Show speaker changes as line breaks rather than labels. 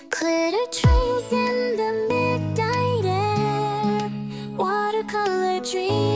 Glitter trails in the midnight air, watercolor dreams